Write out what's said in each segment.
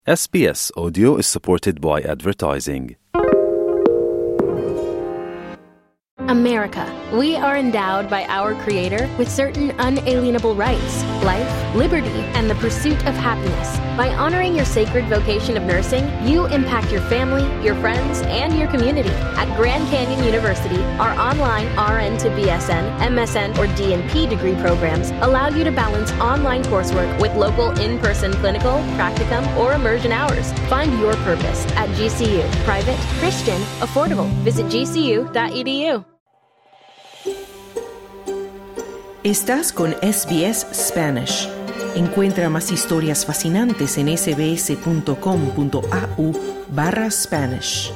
SBS Audio is supported by advertising. America. We are endowed by our Creator with certain unalienable rights, life, liberty, and the pursuit of happiness. By honoring your sacred vocation of nursing, you impact your family, your friends, and your community. At Grand Canyon University, our online RN to BSN, MSN, or DNP degree programs allow you to balance online coursework with local in-person clinical, practicum, or immersion hours. Find your purpose at GCU. Private, Christian, affordable. Visit gcu.edu. Estás con SBS Spanish. Encuentra más historias fascinantes en sbs.com.au/Spanish.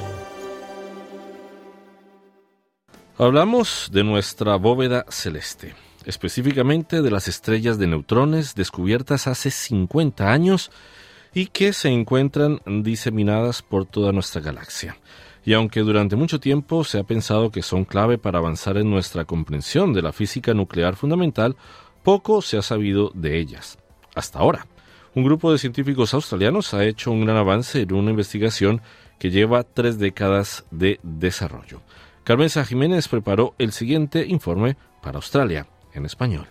Hablamos de nuestra bóveda celeste, específicamente de las estrellas de neutrones descubiertas hace 50 años y que se encuentran diseminadas por toda nuestra galaxia. Y aunque durante mucho tiempo se ha pensado que son clave para avanzar en nuestra comprensión de la física nuclear fundamental, poco se ha sabido de ellas. Hasta ahora, un grupo de científicos australianos ha hecho un gran avance en una investigación que lleva 3 décadas de desarrollo. Carmen Sá Jiménez preparó el siguiente informe para Australia, en español.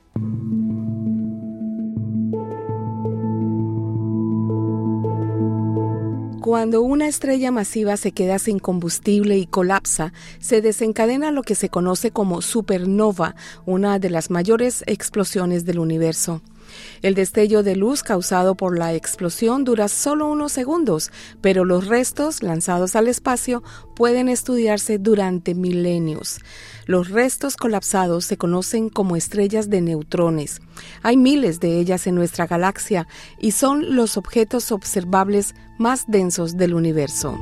Cuando una estrella masiva se queda sin combustible y colapsa, se desencadena lo que se conoce como supernova, una de las mayores explosiones del universo. El destello de luz causado por la explosión dura solo unos segundos, pero los restos lanzados al espacio pueden estudiarse durante milenios. Los restos colapsados se conocen como estrellas de neutrones. Hay miles de ellas en nuestra galaxia y son los objetos observables más densos del universo.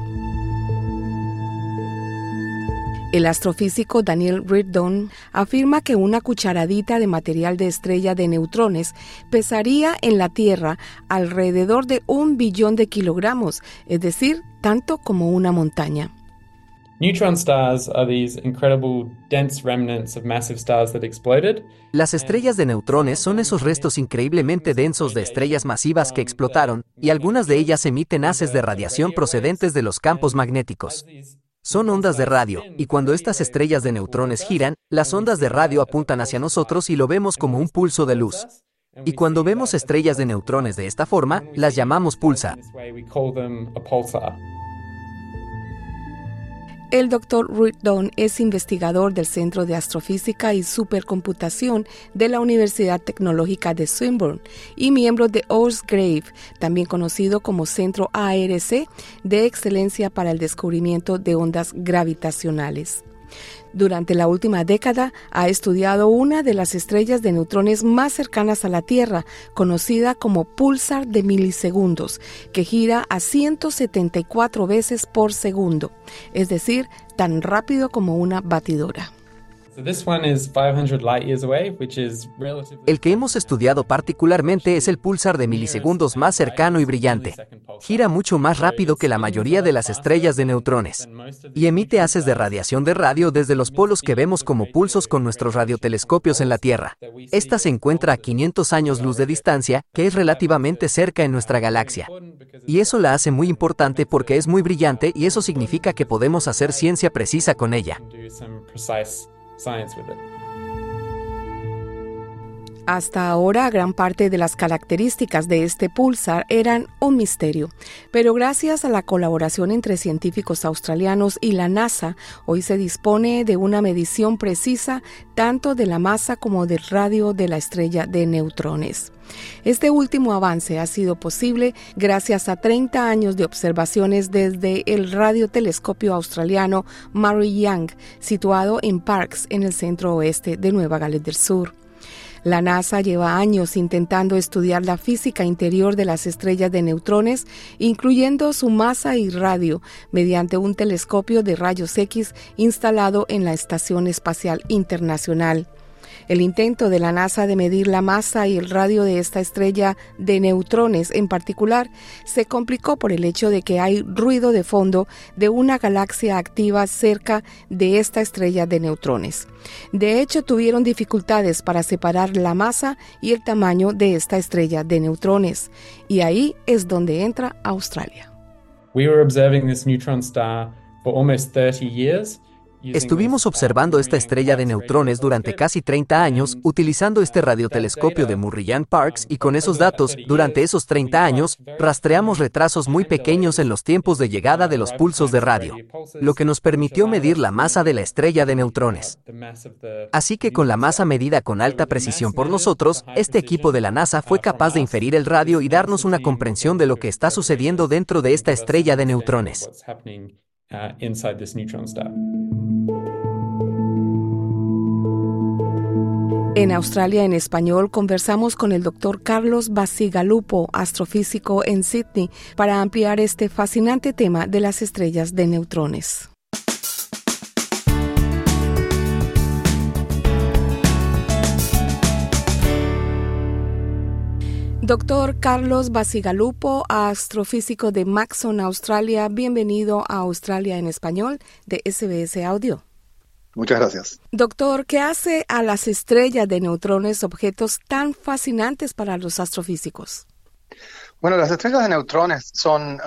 El astrofísico Daniel Riordan afirma que una cucharadita de material de estrella de neutrones pesaría en la Tierra alrededor de 1 billón de kilogramos, es decir, tanto como una montaña. Neutron stars are these incredible dense remnants of massive stars that exploded. Las estrellas de neutrones son esos restos increíblemente densos de estrellas masivas que explotaron, y algunas de ellas emiten haces de radiación procedentes de los campos magnéticos. Son ondas de radio, y cuando estas estrellas de neutrones giran, las ondas de radio apuntan hacia nosotros y lo vemos como un pulso de luz. Y cuando vemos estrellas de neutrones de esta forma, las llamamos pulsar. El Dr. Riordan es investigador del Centro de Astrofísica y Supercomputación de la Universidad Tecnológica de Swinburne y miembro de ORSGRAVE, también conocido como Centro ARC de Excelencia para el Descubrimiento de Ondas Gravitacionales. Durante la última década ha estudiado una de las estrellas de neutrones más cercanas a la Tierra, conocida como púlsar de milisegundos, que gira a 174 veces por segundo, es decir, tan rápido como una batidora. El que hemos estudiado particularmente es el púlsar de milisegundos más cercano y brillante. Gira mucho más rápido que la mayoría de las estrellas de neutrones y emite haces de radiación de radio desde los polos que vemos como pulsos con nuestros radiotelescopios en la Tierra. Esta se encuentra a 500 años luz de distancia, que es relativamente cerca en nuestra galaxia. Y eso la hace muy importante porque es muy brillante y eso significa que podemos hacer ciencia precisa con ella. Hasta ahora, gran parte de las características de este púlsar eran un misterio, pero gracias a la colaboración entre científicos australianos y la NASA, hoy se dispone de una medición precisa tanto de la masa como del radio de la estrella de neutrones. Este último avance ha sido posible gracias a 30 años de observaciones desde el radiotelescopio australiano Murray Young, situado en Parkes, en el centro oeste de Nueva Gales del Sur. La NASA lleva años intentando estudiar la física interior de las estrellas de neutrones, incluyendo su masa y radio, mediante un telescopio de rayos X instalado en la Estación Espacial Internacional. El intento de la NASA de medir la masa y el radio de esta estrella de neutrones en particular se complicó por el hecho de que hay ruido de fondo de una galaxia activa cerca de esta estrella de neutrones. De hecho, tuvieron dificultades para separar la masa y el tamaño de esta estrella de neutrones. Y ahí es donde entra Australia. We were observing this neutron star for almost 30 years. Estuvimos observando esta estrella de neutrones durante casi 30 años utilizando este radiotelescopio de Murray-Parkes y con esos datos, durante esos 30 años, rastreamos retrasos muy pequeños en los tiempos de llegada de los pulsos de radio, lo que nos permitió medir la masa de la estrella de neutrones. Así que con la masa medida con alta precisión por nosotros, este equipo de la NASA fue capaz de inferir el radio y darnos una comprensión de lo que está sucediendo dentro de esta estrella de neutrones. Inside this neutron star. En Australia en Español conversamos con el Dr. Carlos Bacigalupo, astrofísico en Sydney, para ampliar este fascinante tema de las estrellas de neutrones. Dr. Carlos Bacigalupo, astrofísico de Maxon, Australia, bienvenido a Australia en Español de SBS Audio. Muchas gracias. Doctor, ¿qué hace a las estrellas de neutrones objetos tan fascinantes para los astrofísicos? Bueno, las estrellas de neutrones son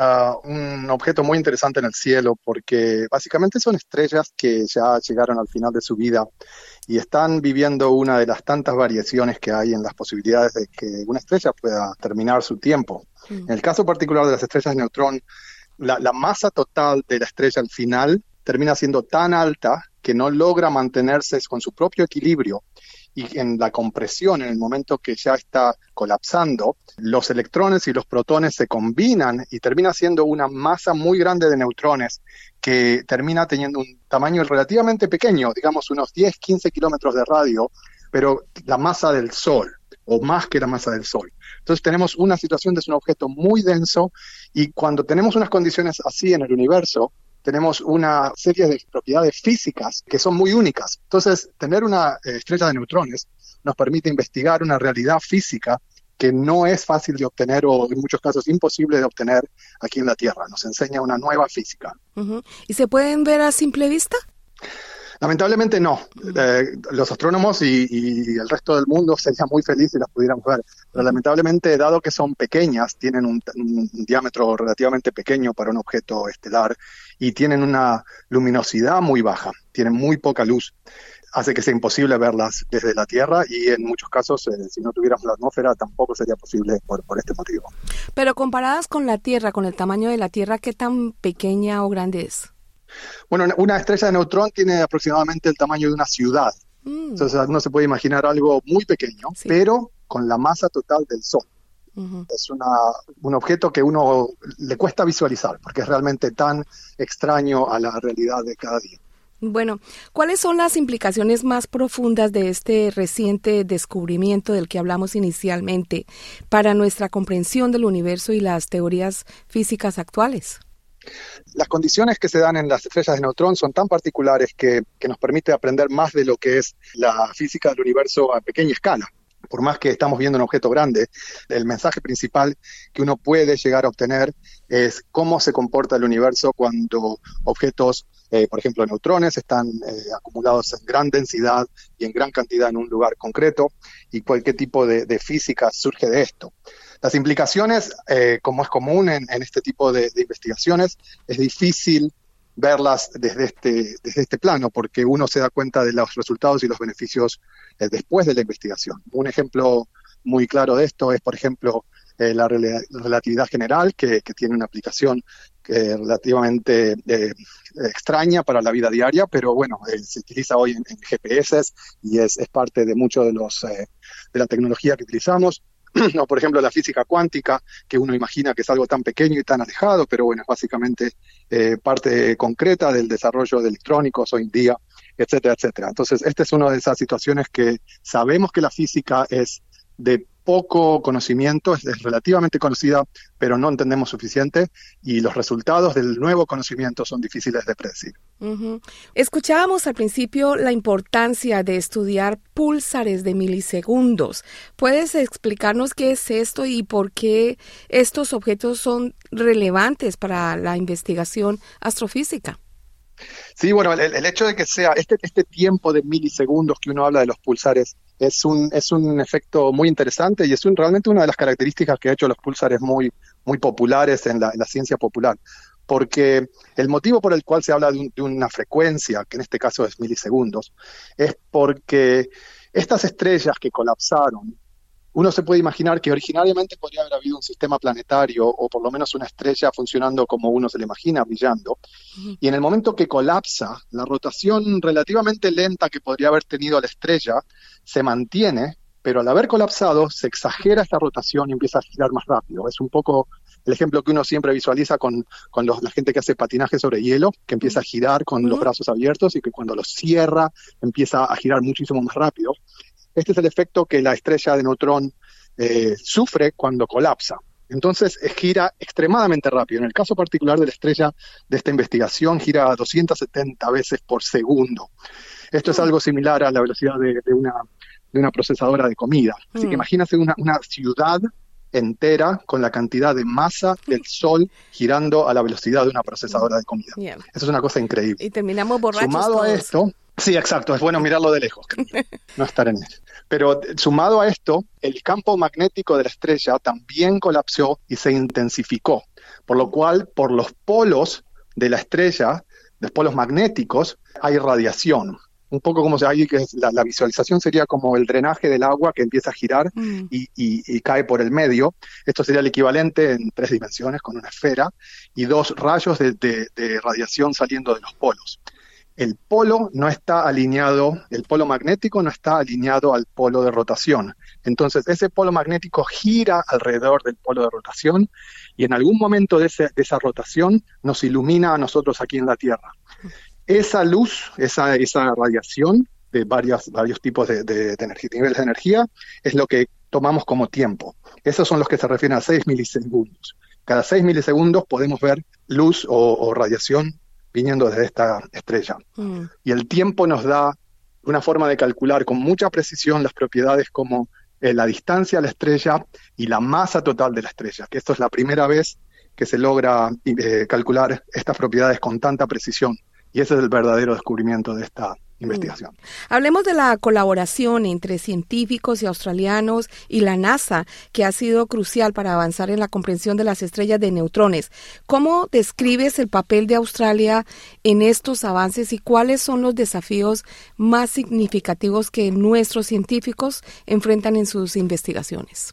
un objeto muy interesante en el cielo porque básicamente son estrellas que ya llegaron al final de su vida y están viviendo una de las tantas variaciones que hay en las posibilidades de que una estrella pueda terminar su tiempo. En el caso particular de las estrellas de neutrón, la masa total de la estrella al final termina siendo tan alta que no logra mantenerse con su propio equilibrio y en la compresión, en el momento que ya está colapsando, los electrones y los protones se combinan y termina siendo una masa muy grande de neutrones que termina teniendo un tamaño relativamente pequeño, digamos unos 10-15 kilómetros de radio, pero la masa del Sol, o más que la masa del Sol. Entonces tenemos una situación de un objeto muy denso y cuando tenemos unas condiciones así en el universo, tenemos una serie de propiedades físicas que son muy únicas. Entonces, tener una estrella de neutrones nos permite investigar una realidad física que no es fácil de obtener o en muchos casos imposible de obtener aquí en la Tierra. Nos enseña una nueva física. Uh-huh. ¿Y se pueden ver a simple vista? Lamentablemente no. Los astrónomos y el resto del mundo sería muy feliz si las pudiéramos ver. Pero lamentablemente, dado que son pequeñas, tienen un diámetro relativamente pequeño para un objeto estelar y tienen una luminosidad muy baja, tienen muy poca luz. Hace que sea imposible verlas desde la Tierra y en muchos casos, si no tuviéramos la atmósfera, tampoco sería posible por este motivo. Pero comparadas con la Tierra, con el tamaño de la Tierra, ¿qué tan pequeña o grande es? Bueno, una estrella de neutrón tiene aproximadamente el tamaño de una ciudad. Entonces uno se puede imaginar algo muy pequeño, sí, pero con la masa total del Sol. Uh-huh. Es un objeto que uno le cuesta visualizar porque es realmente tan extraño a la realidad de cada día. Bueno, ¿cuáles son las implicaciones más profundas de este reciente descubrimiento del que hablamos inicialmente para nuestra comprensión del universo y las teorías físicas actuales? Las condiciones que se dan en las estrellas de neutrón son tan particulares que nos permite aprender más de lo que es la física del universo a pequeña escala. Por más que estamos viendo un objeto grande, el mensaje principal que uno puede llegar a obtener es cómo se comporta el universo cuando objetos, por ejemplo neutrones, están acumulados en gran densidad y en gran cantidad en un lugar concreto y qué tipo de física surge de esto. Las implicaciones, como es común en este tipo de investigaciones, es difícil verlas desde este plano, porque uno se da cuenta de los resultados y los beneficios después de la investigación. Un ejemplo muy claro de esto es, por ejemplo, la relatividad general, que tiene una aplicación relativamente extraña para la vida diaria, pero bueno, se utiliza hoy en GPS y es parte de mucho de la tecnología que utilizamos. O, por ejemplo, la física cuántica, que uno imagina que es algo tan pequeño y tan alejado, pero bueno, es básicamente parte concreta del desarrollo de electrónicos hoy en día, etcétera, etcétera. Entonces, esta es una de esas situaciones que sabemos que la física es de poco conocimiento, es relativamente conocida, pero no entendemos suficiente, y los resultados del nuevo conocimiento son difíciles de predecir. Uh-huh. Escuchábamos al principio la importancia de estudiar púlsares de milisegundos. ¿Puedes explicarnos qué es esto y por qué estos objetos son relevantes para la investigación astrofísica? Sí, bueno, el hecho de que sea este tiempo de milisegundos que uno habla de los pulsares es un efecto muy interesante y es realmente una de las características que ha hecho los pulsares muy, muy populares en la ciencia popular. Porque el motivo por el cual se habla de una frecuencia, que en este caso es milisegundos, es porque estas estrellas que colapsaron, uno se puede imaginar que originariamente podría haber habido un sistema planetario o por lo menos una estrella funcionando como uno se le imagina, brillando. Y en el momento que colapsa, la rotación relativamente lenta que podría haber tenido la estrella se mantiene, pero al haber colapsado se exagera esta rotación y empieza a girar más rápido. Es un poco el ejemplo que uno siempre visualiza con la gente que hace patinaje sobre hielo, que empieza a girar con los brazos abiertos y que cuando los cierra empieza a girar muchísimo más rápido. Este es el efecto que la estrella de neutrón sufre cuando colapsa. Entonces gira extremadamente rápido. En el caso particular de la estrella de esta investigación, gira a 270 veces por segundo. Esto es algo similar a la velocidad de una procesadora de comida. Así que imagínate una ciudad entera con la cantidad de masa del Sol girando a la velocidad de una procesadora de comida. Yeah. Eso es una cosa increíble. Y terminamos borrachos Sumado todos. a esto, sí, exacto, es bueno mirarlo de lejos, no estar en él. Pero sumado a esto, el campo magnético de la estrella también colapsó y se intensificó, por lo cual, por los polos de la estrella, los polos magnéticos, hay radiación. Un poco como la visualización sería como el drenaje del agua que empieza a girar y cae por el medio. Esto sería el equivalente en 3 dimensiones con una esfera y 2 rayos de radiación saliendo de los polos. El polo no está alineado, el polo magnético no está alineado al polo de rotación. Entonces ese polo magnético gira alrededor del polo de rotación y en algún momento de esa rotación nos ilumina a nosotros aquí en la Tierra. Esa luz, esa radiación de varios tipos de energía, niveles de energía, es lo que tomamos como tiempo. Esos son los que se refieren a 6 milisegundos. Cada 6 milisegundos podemos ver luz o radiación viniendo desde esta estrella. Y el tiempo nos da una forma de calcular con mucha precisión las propiedades como la distancia a la estrella y la masa total de la estrella, que esto es la primera vez que se logra calcular estas propiedades con tanta precisión. Y ese es el verdadero descubrimiento de esta investigación. Hablemos de la colaboración entre científicos y australianos y la NASA, que ha sido crucial para avanzar en la comprensión de las estrellas de neutrones. ¿Cómo describes el papel de Australia en estos avances y cuáles son los desafíos más significativos que nuestros científicos enfrentan en sus investigaciones?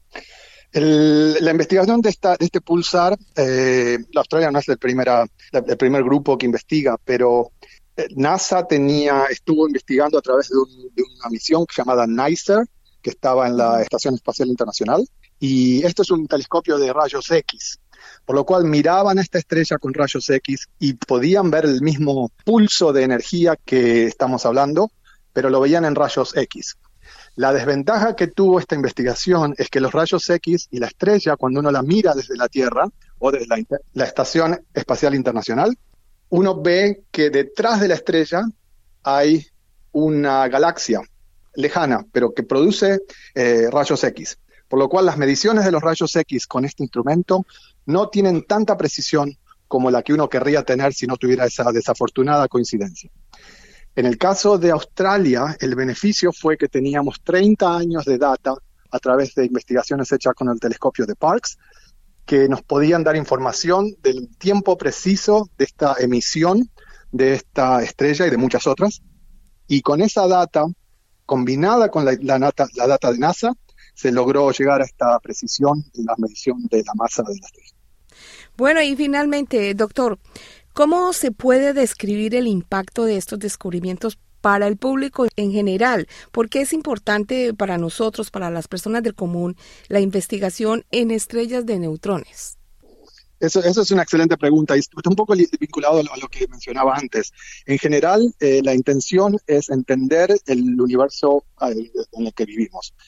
La investigación de este pulsar, la Australia no es el primer grupo que investiga, pero NASA estuvo investigando a través de una misión llamada NICER, que estaba en la Estación Espacial Internacional, y esto es un telescopio de rayos X, por lo cual miraban a esta estrella con rayos X y podían ver el mismo pulso de energía que estamos hablando, pero lo veían en rayos X. La desventaja que tuvo esta investigación es que los rayos X y la estrella, cuando uno la mira desde la Tierra o desde la Estación Espacial Internacional, uno ve que detrás de la estrella hay una galaxia lejana, pero que produce rayos X. Por lo cual las mediciones de los rayos X con este instrumento no tienen tanta precisión como la que uno querría tener si no tuviera esa desafortunada coincidencia. En el caso de Australia, el beneficio fue que teníamos 30 años de data a través de investigaciones hechas con el telescopio de Parkes, que nos podían dar información del tiempo preciso de esta emisión de esta estrella y de muchas otras. Y con esa data, combinada con la data de NASA, se logró llegar a esta precisión en la medición de la masa de la estrella. Bueno, y finalmente, doctor, ¿cómo se puede describir el impacto de estos descubrimientos para el público en general? ¿Por qué es importante para nosotros, para las personas del común, la investigación en estrellas de neutrones? Eso es una excelente pregunta y está un poco vinculado a lo que mencionaba antes. En general, la intención es entender el universo en el que vivimos.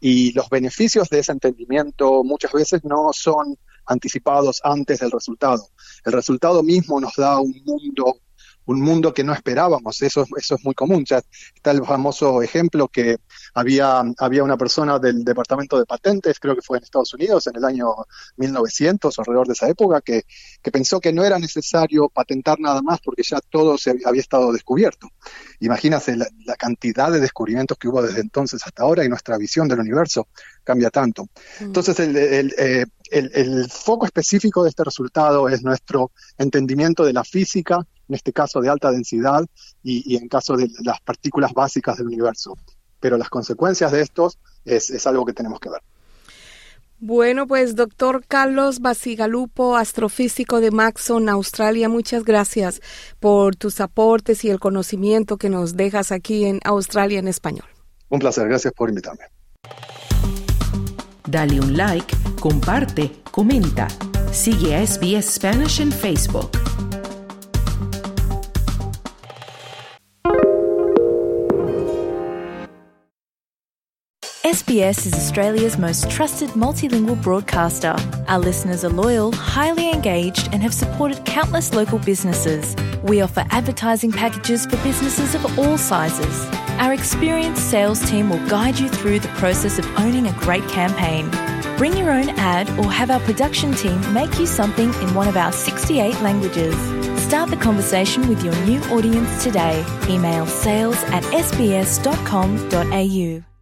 Y los beneficios de ese entendimiento muchas veces no son anticipados antes del resultado. El resultado mismo nos da un mundo que no esperábamos. Eso es muy común. Ya está el famoso ejemplo que había una persona del Departamento de Patentes, creo que fue en Estados Unidos, en el año 1900, alrededor de esa época, que pensó que no era necesario patentar nada más porque ya todo había estado descubierto. Imagínate la cantidad de descubrimientos que hubo desde entonces hasta ahora, y nuestra visión del universo cambia tanto. Entonces, el foco específico de este resultado es nuestro entendimiento de la física, en este caso de alta densidad, y en caso de las partículas básicas del universo. Pero las consecuencias de estos es algo que tenemos que ver. Bueno, pues doctor Carlos Bacigalupo, astrofísico de Maxon, Australia, muchas gracias por tus aportes y el conocimiento que nos dejas aquí en Australia en Español. Un placer, gracias por invitarme. Dale un like, comparte, comenta. Sigue a SBS Spanish en Facebook. SBS is Australia's most trusted multilingual broadcaster. Our listeners are loyal, highly engaged, and have supported countless local businesses. We offer advertising packages for businesses of all sizes. Our experienced sales team will guide you through the process of owning a great campaign. Bring your own ad or have our production team make you something in one of our 68 languages. Start the conversation with your new audience today. Email sales@sbs.com.au.